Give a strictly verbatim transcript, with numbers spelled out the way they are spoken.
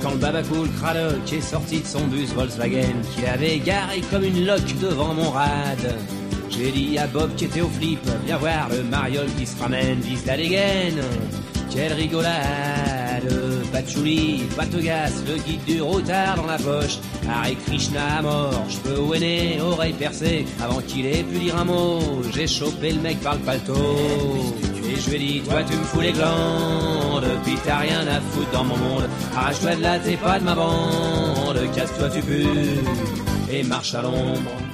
quand le babacool Cradock est sorti de son bus Volkswagen qu'il avait garé comme une loque devant mon rad. J'ai dit à Bob qui était au flip, viens voir le mariole qui se ramène, vise la dégaine. Quelle rigolade, patchouli, patogas, le guide du routard dans la poche. Hare Krishna à mort, cheveux au nez, oreilles percées, avant qu'il ait pu dire un mot. J'ai chopé le mec par le paletot, et je lui ai dit, toi tu me fous les glandes, puis t'as rien à foutre dans mon monde. Arrache-toi de là, t'es pas de ma bande, casse-toi tu pues, et marche à l'ombre.